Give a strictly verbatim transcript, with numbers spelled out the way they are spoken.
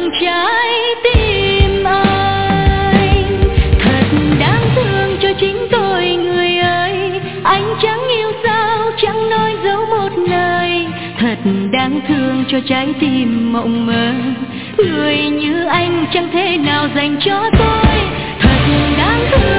trong trái tim anh. Thật đáng thương cho chính tôi người ơi, anh chẳng yêu sao, chẳng nói dấu một lời. Thật đáng thương cho trái tim mộng mơ, người như anh chẳng thể nào dành cho tôi. Thật đáng thương